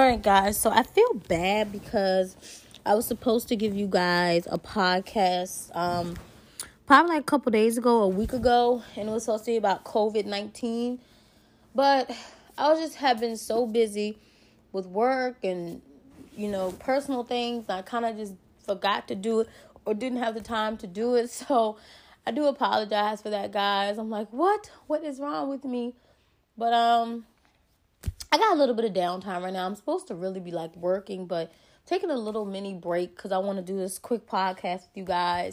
right, guys. So I feel bad because I was supposed to give you guys a podcast probably like a couple days ago, a week ago, and it was supposed to be about COVID-19. But I was just have been so busy with work and, personal things. I kind of just forgot to do it or didn't have the time to do it. So I do apologize for that, guys. I'm like, what? What is wrong with me? But I got a little bit of downtime right now. I'm supposed to really be like working, but taking a little mini break because I want to do this quick podcast with you guys.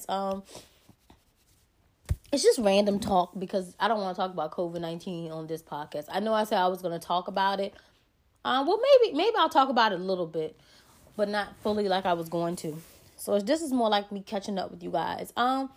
It's just random talk because I don't want to talk about COVID-19 on this podcast. I know I said I was going to talk about it. Well, maybe I'll talk about it a little bit, but not fully like I was going to. So this is more like me catching up with you guys.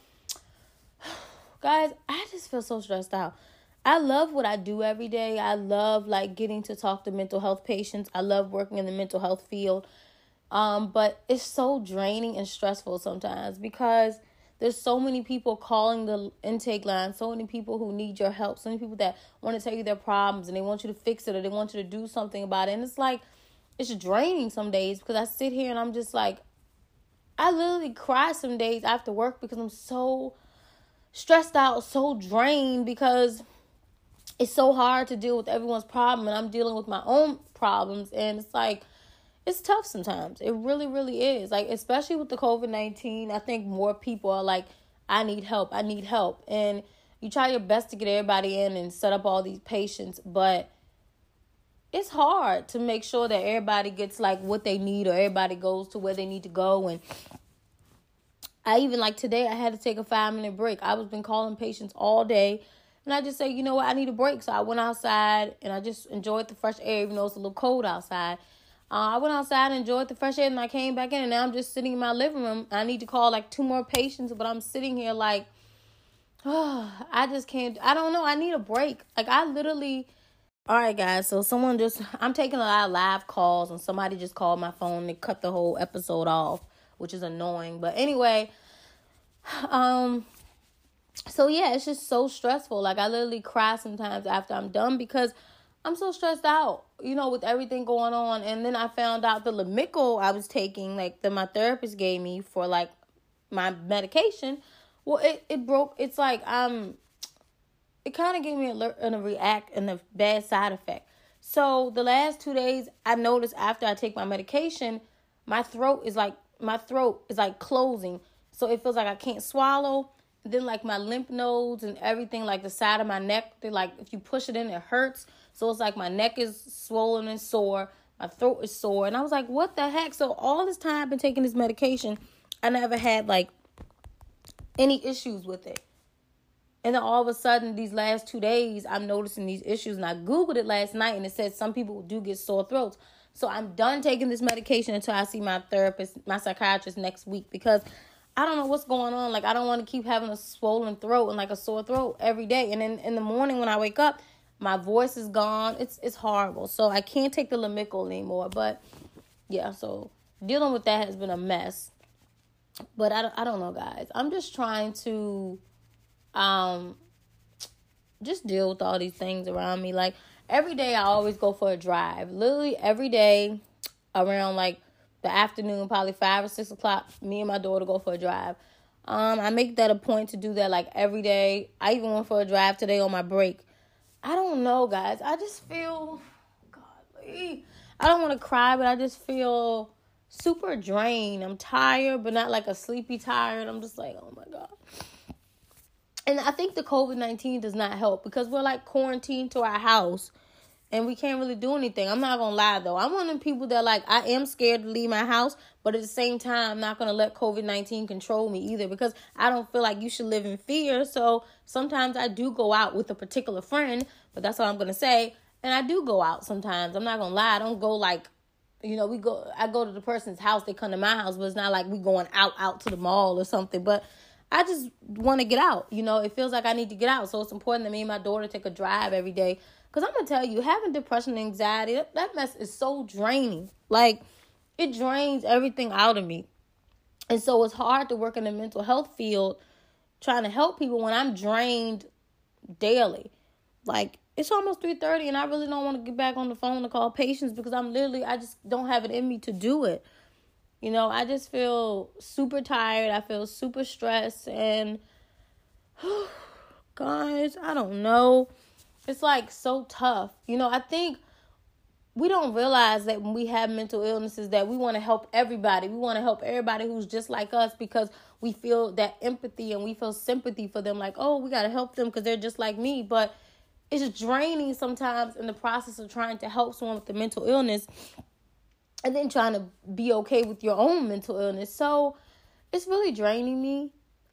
Guys, I just feel so stressed out. I love what I do every day. I love like getting to talk to mental health patients. I love working in the mental health field. But it's so draining and stressful sometimes because there's so many people calling the intake line, so many people who need your help, so many people that want to tell you their problems and they want you to fix it or they want you to do something about it. And it's like, it's draining some days because I sit here and I'm just like, I literally cry some days after work because I'm so stressed out, so drained because it's so hard to deal with everyone's problem and I'm dealing with my own problems. And it's like, it's tough sometimes. It really, really is. Like, especially with the COVID-19, I think more people are like, I need help. And you try your best to get everybody in and set up all these patients, but it's hard to make sure that everybody gets like what they need or everybody goes to where they need to go. And I even like today, I had to take a 5-minute break. I was been calling patients all day. And I just say, you know what, I need a break. So I went outside and I just enjoyed the fresh air, even though it's a little cold outside. I went outside and enjoyed the fresh air and I came back in and now I'm just sitting in my living room. I need to call like 2 more patients, but I'm sitting here like, I just can't. I don't know. I need a break. Like I literally. All right, guys. So I'm taking a lot of live calls and somebody just called my phone and cut the whole episode off, which is annoying. But anyway, so yeah, it's just so stressful. Like I literally cry sometimes after I'm done because I'm so stressed out, with everything going on. And then I found out the Lamictal I was taking, like that my therapist gave me for like my medication. Well, it broke. It's like, it kind of gave me a bad side effect. So the last 2 days I noticed after I take my medication, my throat is like closing. So it feels like I can't swallow. Then like my lymph nodes and everything, like the side of my neck, they're like, if you push it in, it hurts. So it's like my neck is swollen and sore. My throat is sore. And I was like, what the heck? So all this time I've been taking this medication, I never had like any issues with it. And then all of a sudden, these last 2 days, I'm noticing these issues. And I Googled it last night and it said some people do get sore throats. So I'm done taking this medication until I see my therapist, my psychiatrist next week, because I don't know what's going on. Like, I don't want to keep having a swollen throat and like a sore throat every day. And then in the morning when I wake up, my voice is gone. It's horrible. So I can't take the Lamictal anymore. But yeah, so dealing with that has been a mess. But I don't know, guys. I'm just trying to just deal with all these things around me. Like every day I always go for a drive. Literally every day around like the afternoon, probably 5 or 6 o'clock, me and my daughter go for a drive. I make that a point to do that like every day. I even went for a drive today on my break. I don't know, guys. I just feel, godly. I don't want to cry, but I just feel super drained. I'm tired, but not like a sleepy tired. I'm just like, oh my God. And I think the COVID-19 does not help because we're like quarantined to our house and we can't really do anything. I'm not going to lie though. I'm one of the people that like, I am scared to leave my house, but at the same time, I'm not going to let COVID-19 control me either because I don't feel like you should live in fear. So sometimes I do go out with a particular friend, but that's all I'm going to say. And I do go out sometimes. I'm not going to lie. I don't go like, I go to the person's house, they come to my house, but it's not like we going out to the mall or something. But I just want to get out. It feels like I need to get out. So it's important that me and my daughter take a drive every day. Because I'm going to tell you, having depression and anxiety, that mess is so draining. Like, it drains everything out of me. And so it's hard to work in the mental health field trying to help people when I'm drained daily. Like, it's almost 3:30, and I really don't want to get back on the phone to call patients because I just don't have it in me to do it. I just feel super tired. I feel super stressed, and guys, I don't know. It's like so tough. I think we don't realize that when we have mental illnesses that we want to help everybody. We want to help everybody who's just like us because we feel that empathy and we feel sympathy for them. Like, oh, we got to help them because they're just like me. But it's draining sometimes in the process of trying to help someone with a mental illness and then trying to be okay with your own mental illness. So it's really draining me.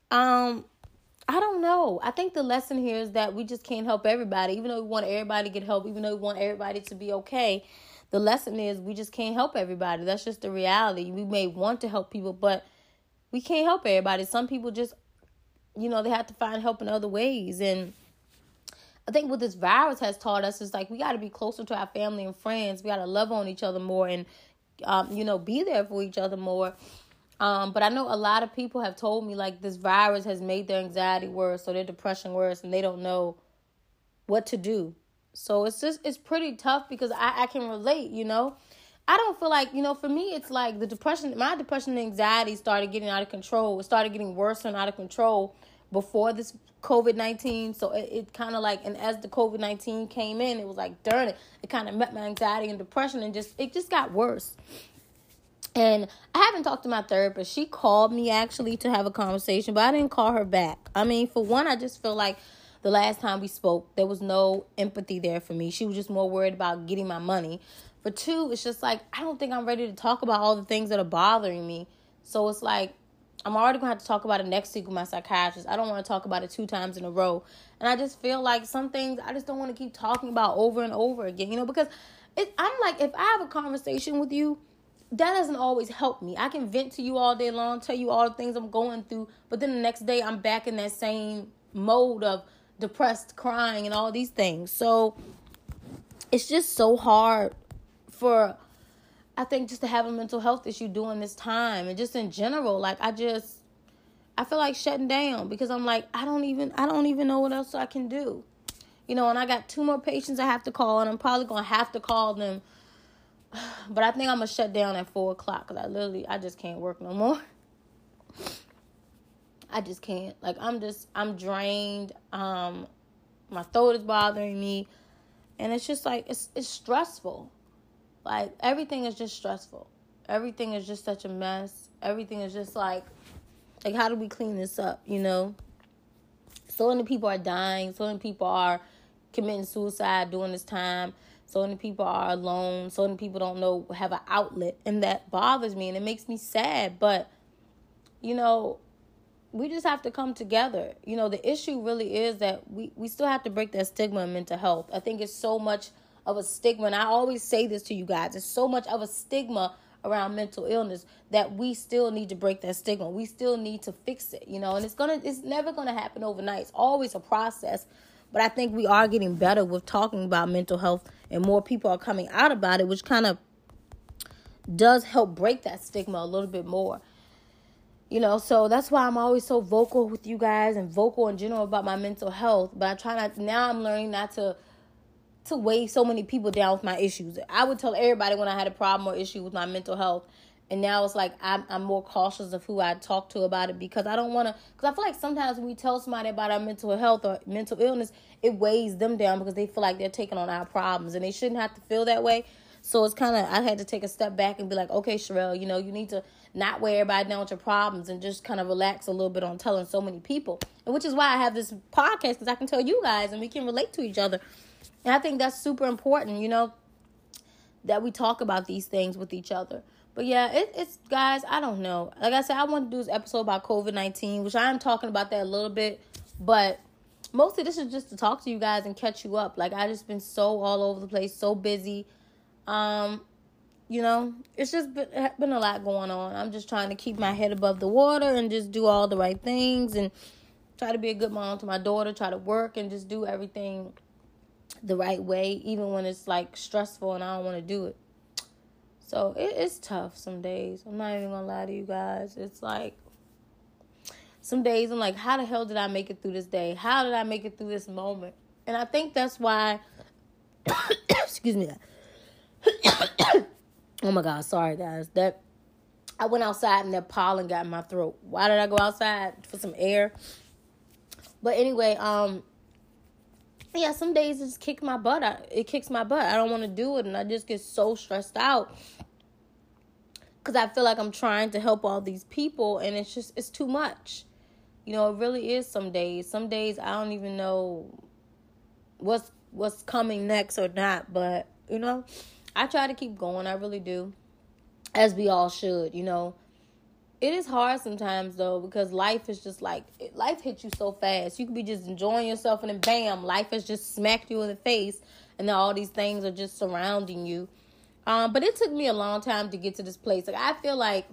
I don't know. I think the lesson here is that we just can't help everybody. Even though we want everybody to get help, even though we want everybody to be okay, the lesson is we just can't help everybody. That's just the reality. We may want to help people, but we can't help everybody. Some people just, they have to find help in other ways. And I think what this virus has taught us is like we got to be closer to our family and friends. We got to love on each other more and, be there for each other more. But I know a lot of people have told me like this virus has made their anxiety worse or their depression worse, and they don't know what to do. So it's pretty tough because I can relate, I don't feel like, for me, it's like my depression and anxiety started getting out of control. It started getting worse and out of control before this COVID-19. So it kind of like, and as the COVID-19 came in, it was like, darn it kind of met my anxiety and depression and it just got worse. And I haven't talked to my therapist. She called me actually to have a conversation, but I didn't call her back. I mean, for one, I just feel like the last time we spoke, there was no empathy there for me. She was just more worried about getting my money. For two, it's just like, I don't think I'm ready to talk about all the things that are bothering me. So it's like, I'm already going to have to talk about it next week with my psychiatrist. I don't want to talk about it 2 times in a row. And I just feel like some things I just don't want to keep talking about over and over again, because I'm like, if I have a conversation with you, that doesn't always help me. I can vent to you all day long, tell you all the things I'm going through, but then the next day I'm back in that same mode of depressed, crying, and all these things. So it's just so hard I think, just to have a mental health issue during this time, and just in general, like I feel like shutting down because I'm like, I don't even know what else I can do, and I got 2 more patients I have to call, and I'm probably gonna have to call them. But I think I'm going to shut down at 4 o'clock because I just can't work no more. I just can't. Like, I'm drained. My throat is bothering me. And it's just like, it's stressful. Like, everything is just stressful. Everything is just such a mess. Everything is just like how do we clean this up, So many people are dying. So many people are committing suicide during this time. So many people are alone. So many people don't have an outlet. And that bothers me and it makes me sad. But, we just have to come together. The issue really is that we still have to break that stigma in mental health. I think it's so much of a stigma. And I always say this to you guys. It's so much of a stigma around mental illness that we still need to break that stigma. We still need to fix it, and it's never going to happen overnight. It's always a process. But I think we are getting better with talking about mental health, and more people are coming out about it, which kind of does help break that stigma a little bit more. So that's why I'm always so vocal with you guys and vocal in general about my mental health. But now I'm learning not to weigh so many people down with my issues. I would tell everybody when I had a problem or issue with my mental health. And now it's like I'm more cautious of who I talk to about it because I don't want to. Because I feel like sometimes when we tell somebody about our mental health or mental illness, it weighs them down because they feel like they're taking on our problems. And they shouldn't have to feel that way. So it's kind of, I had to take a step back and be like, okay, Sherelle, you need to not weigh everybody down with your problems and just kind of relax a little bit on telling so many people. And which is why I have this podcast, because I can tell you guys and we can relate to each other. And I think that's super important, that we talk about these things with each other. But yeah, it's guys, I don't know. Like I said, I want to do this episode about COVID-19, which I am talking about that a little bit. But mostly this is just to talk to you guys and catch you up. Like, I just been so all over the place, so busy. It's just been a lot going on. I'm just trying to keep my head above the water and just do all the right things and try to be a good mom to my daughter, try to work and just do everything the right way, even when it's like stressful and I don't want to do it. So it's tough some days. I'm not even gonna lie to you guys. It's like some days I'm like, how the hell did I make it through this day? How did I make it through this moment? And I think that's why Excuse me. Oh my God, sorry guys. That I went outside and that pollen got in my throat. Why did I go outside? For some air. But anyway, yeah, some days it just kicks my butt. It kicks my butt. I don't want to do it, and I just get so stressed out because I feel like I'm trying to help all these people, and it's too much. You know, it really is some days. Some days I don't even know what's coming next or not, but, you know, I try to keep going. I really do, as we all should, you know. It is hard sometimes, though, because life is just like, life hits you so fast. You could be just enjoying yourself, and then bam, life has just smacked you in the face, and then all these things are just surrounding you. But it took me a long time to get to this place. Like, I feel like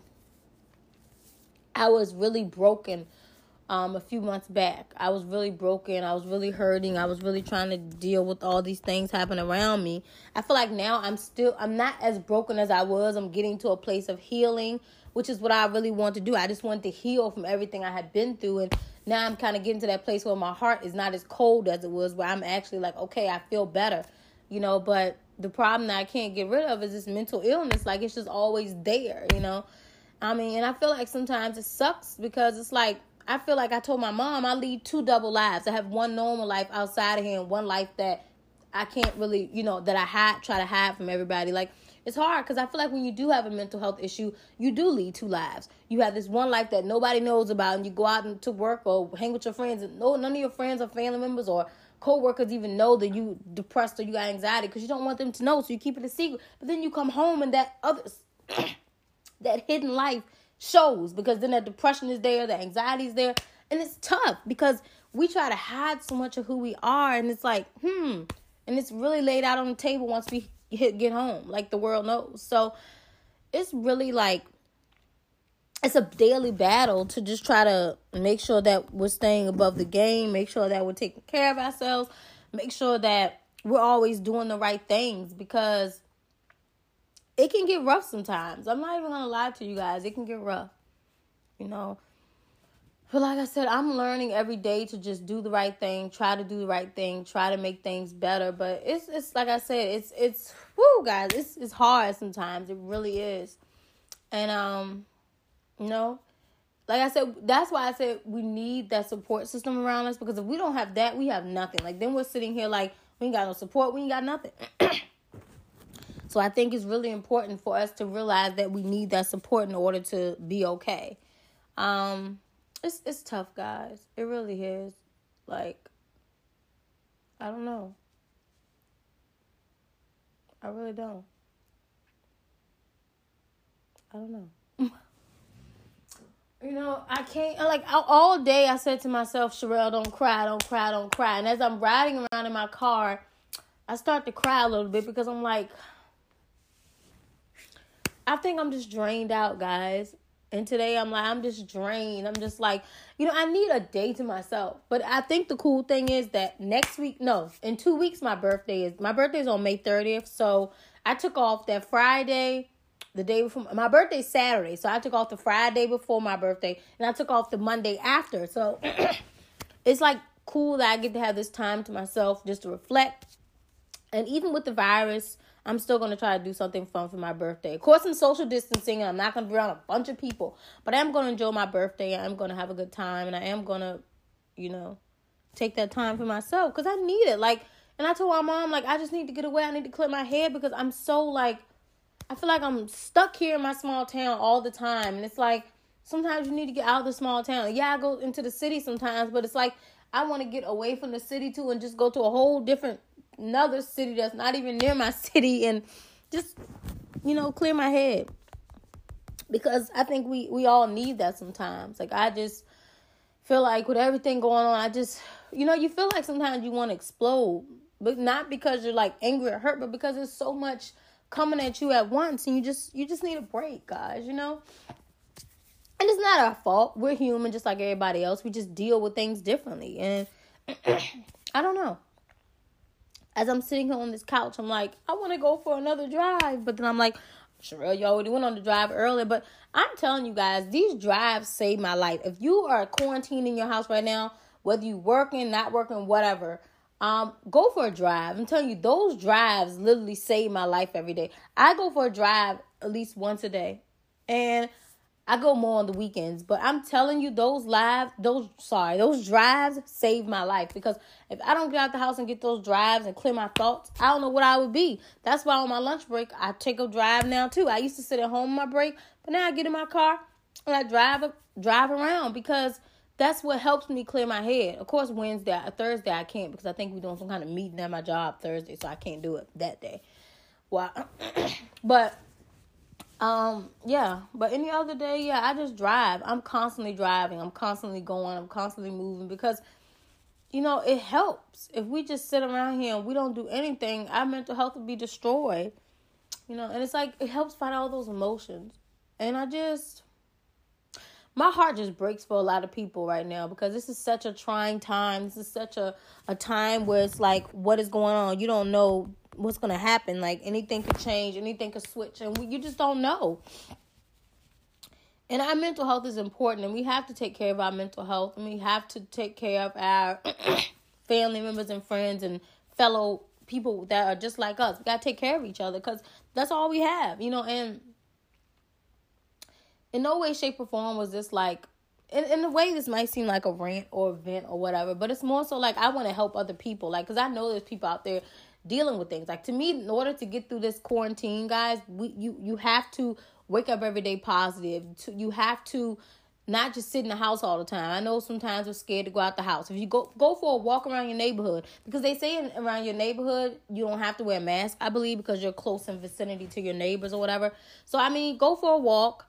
I was really broken a few months back. I was really broken. I was really hurting. I was really trying to deal with all these things happening around me. I feel like now I'm not as broken as I was. I'm getting to a place of healing, which is what I really want to do. I just wanted to heal from everything I had been through. And now I'm kind of getting to that place where my heart is not as cold as it was, where I'm actually like, okay, I feel better, you know. But the problem that I can't get rid of is this mental illness. Like, it's just always there, you know. I mean, and I feel like sometimes it sucks because it's like, I feel like I told my mom I lead 2 double lives. I have one normal life outside of here and one life that I can't really, you know, that I try to hide from everybody. Like, it's hard because I feel like when you do have a mental health issue, you do lead 2 lives. You have this one life that nobody knows about, and you go out to work or hang with your friends, and none of your friends or family members or co-workers even know that you depressed or you got anxiety because you don't want them to know, so you keep it a secret. But then you come home and that that hidden life shows, because then that depression is there, the anxiety is there, and it's tough because we try to hide so much of who we are, and it's like, and it's really laid out on the table once we get home, like the world knows. So it's really like, it's a daily battle to just try to make sure that we're staying above the game, make sure that we're taking care of ourselves, make sure that we're always doing the right things, because it can get rough sometimes. I'm not even going to lie to you guys. It can get rough, you know. But like I said, I'm learning every day to just do the right thing, try to do the right thing, try to make things better. But it's like I said, it's whoo, guys, it's hard sometimes. It really is. And, you know, like I said, that's why I said we need that support system around us, because if we don't have that, we have nothing. Like, then we're sitting here like, we ain't got no support, we ain't got nothing. So I think it's really important for us to realize that we need that support in order to be okay. It's tough, guys. It really is. Like, I don't know. I really don't. I don't know. You know, I can't, like, all day I said to myself, Sherelle, don't cry, don't cry, don't cry. And as I'm riding around in my car, I start to cry a little bit because I'm like, I think I'm just drained out, guys. And today I'm just drained. I'm just like, you know, I need a day to myself. But I think the cool thing is that in 2 weeks, my birthday is on May 30th. So I took off that Friday, the day before. My birthday's Saturday. So I took off the Friday before my birthday, and I took off the Monday after. So it's like cool that I get to have this time to myself just to reflect. And even with the virus, I'm still going to try to do something fun for my birthday. Of course, I'm social distancing, and I'm not going to be around a bunch of people. But I am going to enjoy my birthday. I'm going to have a good time. And I am going to, you know, take that time for myself. Because I need it. Like, and I told my mom, like, I just need to get away. I need to clear my head. Because I'm so, like, I feel like I'm stuck here in my small town all the time. And it's like, sometimes you need to get out of the small town. Yeah, I go into the city sometimes. But it's like, I want to get away from the city, too, and just go to a whole different another city that's not even near my city, and just, you know, clear my head, because I think we all need that sometimes. Like, I just feel like with everything going on, I just, you know, you feel like sometimes you want to explode, but not because you're like angry or hurt, but because there's so much coming at you at once, and you just need a break, guys, you know. And it's not our fault. We're human just like everybody else. We just deal with things differently, and I don't know. As I'm sitting here on this couch, I'm like, I want to go for another drive. But then I'm like, Sherelle, you already went on the drive earlier. But I'm telling you guys, these drives save my life. If you are quarantined in your house right now, whether you working, not working, whatever, Go for a drive. I'm telling you, those drives literally save my life every day. I go for a drive at least once a day. And I go more on the weekends. But I'm telling you, those drives save my life. Because if I don't get out the house and get those drives and clear my thoughts, I don't know what I would be. That's why on my lunch break, I take a drive now too. I used to sit at home on my break, but now I get in my car and I drive around, because that's what helps me clear my head. Of course, Thursday I can't, because I think we're doing some kind of meeting at my job Thursday, so I can't do it that day. Well, but but any other day, I just drive. I'm constantly driving. I'm constantly going. I'm constantly moving, because, it helps. If we just sit around here and we don't do anything, our mental health will be destroyed. And it's like, it helps fight all those emotions. And my heart just breaks for a lot of people right now, because this is such a trying time. This is such a time where it's like, what is going on? You don't know what's going to happen. Like, anything could change, anything could switch, and you just don't know. And our mental health is important, and we have to take care of our mental health, and we have to take care of our family members and friends and fellow people that are just like us. We got to take care of each other, because that's all we have, and in no way, shape, or form was this like, in a way, this might seem like a rant or a vent or whatever, but it's more so like, I want to help other people, like, because I know there's people out there dealing with things. Like, to me, in order to get through this quarantine, guys, you have to wake up every day positive. You have to not just sit in the house all the time. I know sometimes we're scared to go out the house. If you go for a walk around your neighborhood, because they say around your neighborhood, you don't have to wear a mask, I believe, because you're close in vicinity to your neighbors or whatever. So, go for a walk.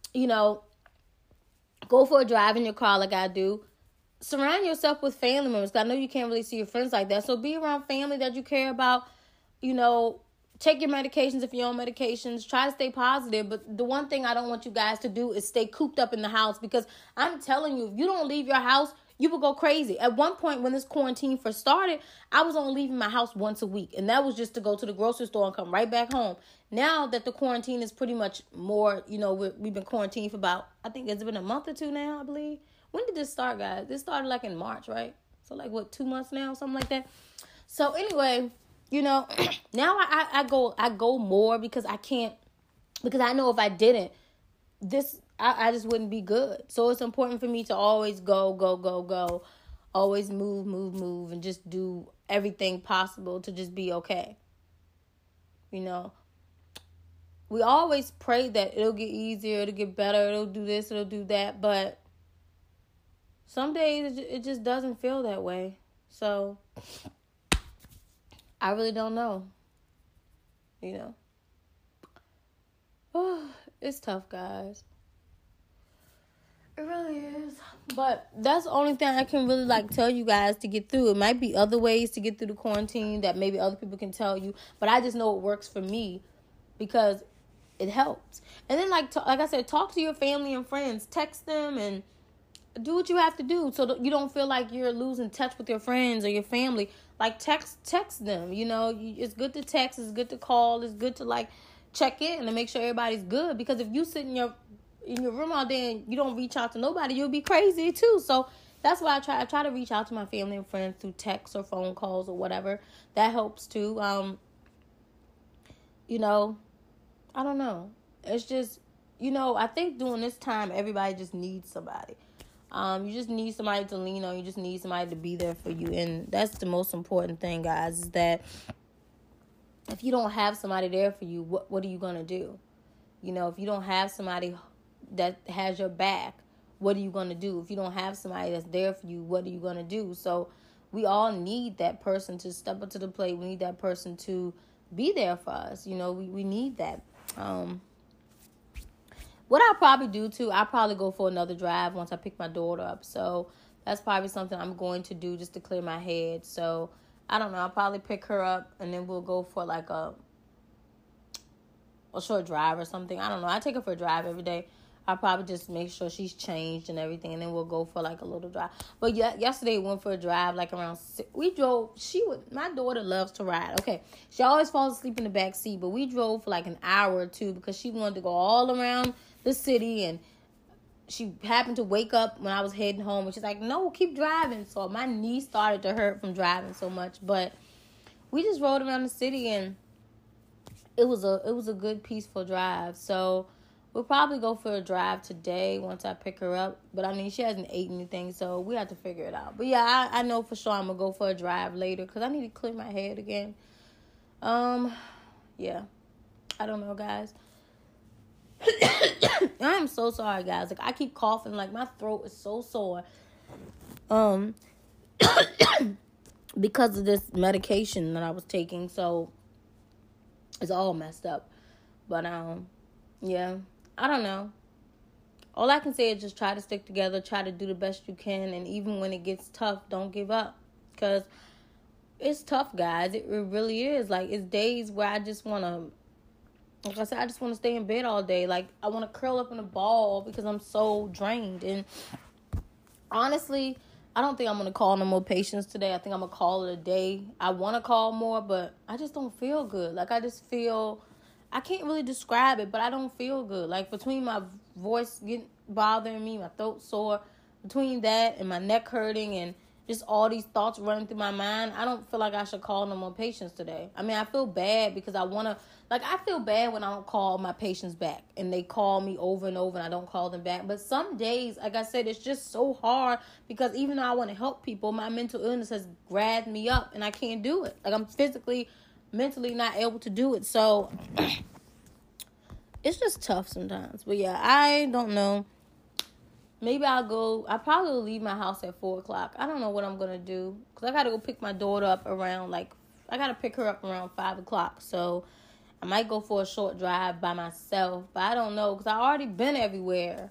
Go for a drive in your car like I do. Surround yourself with family members, because I know you can't really see your friends like that. So be around family that you care about. Take your medications if you're on medications. Try to stay positive. But the one thing I don't want you guys to do is stay cooped up in the house, because I'm telling you, if you don't leave your house, you will go crazy. At one point when this quarantine first started, I was only leaving my house once a week, and that was just to go to the grocery store and come right back home. Now that the quarantine is pretty much more, we've been quarantined for about, I think it's been a month or two now, I believe. When did this start, guys? This started like in March, right? So like 2 months now, something like that. So anyway, now I go more, because I can't, because I know if I didn't, I just wouldn't be good. So it's important for me to always go, always move, and just do everything possible to just be okay. We always pray that it'll get easier, it'll get better, it'll do this, it'll do that, but some days it just doesn't feel that way. So I really don't know. It's tough, guys. It really is. But that's the only thing I can really tell you guys to get through. It might be other ways to get through the quarantine that maybe other people can tell you, but I just know it works for me, because it helps. And then like I said, talk to your family and friends. Text them and do what you have to do, so that you don't feel like you're losing touch with your friends or your family. Like, text them. It's good to text. It's good to call. It's good to check in and make sure everybody's good. Because if you sit in your room all day and you don't reach out to nobody, you'll be crazy too. So that's why I try to reach out to my family and friends through texts or phone calls or whatever. That helps too. I don't know. It's just, I think during this time, everybody just needs somebody. You just need somebody to lean on. You just need somebody to be there for you. And that's the most important thing, guys, is that if you don't have somebody there for you, what are you going to do? If you don't have somebody that has your back, what are you going to do? If you don't have somebody that's there for you, what are you going to do? So we all need that person to step up to the plate. We need that person to be there for us. We need that. What I'll probably do too, I'll probably go for another drive once I pick my daughter up. So that's probably something I'm going to do just to clear my head. So I don't know. I'll probably pick her up and then we'll go for a short drive or something. I don't know. I take her for a drive every day. I'll probably just make sure she's changed and everything, and then we'll go for a little drive. But yesterday we went for a drive around 6. We drove. My daughter loves to ride. Okay, she always falls asleep in the back seat, but we drove for an hour or two because she wanted to go all around the city and she happened to wake up when I was heading home, and she's like, no, keep driving. So my knee started to hurt from driving so much. But we just rode around the city, and it was a good, peaceful drive. So we'll probably go for a drive today once I pick her up. But, I mean, she hasn't ate anything, so we have to figure it out. But, yeah, I know for sure I'm going to go for a drive later because I need to clear my head again. Yeah. I don't know, guys. I'm so sorry, guys. Like, I keep coughing. Like, my throat is so sore. Because of this medication that I was taking. So, it's all messed up. But, yeah. I don't know. All I can say is just try to stick together. Try to do the best you can. And even when it gets tough, don't give up. Because it's tough, guys. It really is. Like, it's days where I just want to, like I said, I just want to stay in bed all day. Like, I want to curl up in a ball because I'm so drained. And honestly, I don't think I'm going to call no more patients today. I think I'm going to call it a day. I want to call more, but I just don't feel good. Like, I just feel, I can't really describe it, but I don't feel good. Like, between my voice bothering me, my throat sore, between that and my neck hurting and just all these thoughts running through my mind, I don't feel like I should call no more patients today. I mean, I feel bad because I want to, like, I feel bad when I don't call my patients back and they call me over and over and I don't call them back. But some days, like I said, it's just so hard because even though I want to help people, my mental illness has grabbed me up and I can't do it. Like, I'm physically, mentally not able to do it. So it's just tough sometimes. But yeah, I don't know. Maybe I probably will leave my house at 4 o'clock. I don't know what I'm going to do. Because I got to go pick my daughter up around, I got to pick her up around 5 o'clock. So I might go for a short drive by myself. But I don't know. Because I already been everywhere.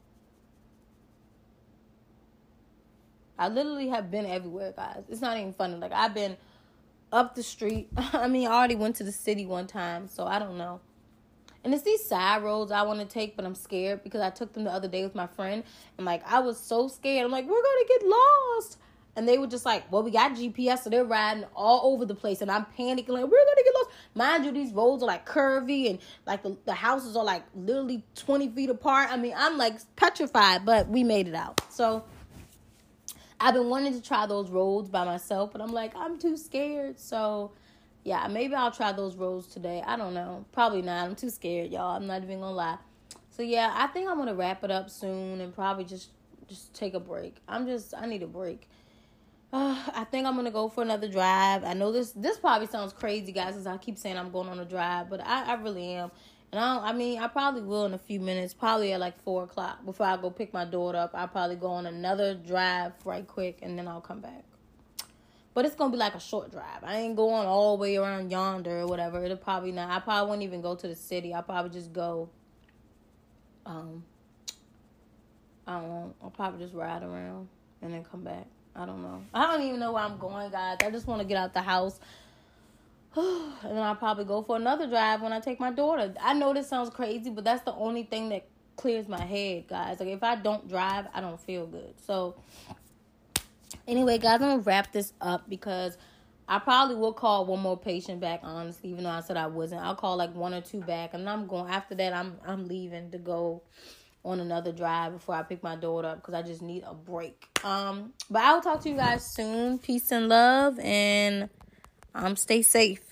I literally have been everywhere, guys. It's not even funny. Like, I've been up the street. I mean, I already went to the city one time. So I don't know. And it's these side roads I want to take, but I'm scared because I took them the other day with my friend. And, like, I was so scared. I'm like, we're going to get lost. And they were just like, well, we got GPS, so they're riding all over the place. And I'm panicking, like, we're going to get lost. Mind you, these roads are, like, curvy. And, like, the houses are, like, literally 20 feet apart. I mean, I'm, like, petrified, but we made it out. So I've been wanting to try those roads by myself, but I'm like, I'm too scared. So yeah, maybe I'll try those roads today. I don't know. Probably not. I'm too scared, y'all. I'm not even going to lie. So, yeah, I think I'm going to wrap it up soon and probably just take a break. I need a break. I think I'm going to go for another drive. I know this probably sounds crazy, guys, because I keep saying I'm going on a drive, but I really am. And I probably will in a few minutes, probably at like 4 o'clock. Before I go pick my daughter up, I'll probably go on another drive right quick, and then I'll come back. But it's going to be like a short drive. I ain't going all the way around yonder or whatever. It'll probably not. I probably won't even go to the city. I'll probably just go, I don't know. I'll probably just ride around and then come back. I don't know. I don't even know where I'm going, guys. I just want to get out the house. And then I'll probably go for another drive when I take my daughter. I know this sounds crazy, but that's the only thing that clears my head, guys. Like, if I don't drive, I don't feel good. So anyway, guys, I'm going to wrap this up because I probably will call one more patient back, honestly, even though I said I wasn't. I'll call like 1 or 2 back, and after that, I'm leaving to go on another drive before I pick my daughter up because I just need a break. But I'll talk to you guys soon. Peace and love, and stay safe.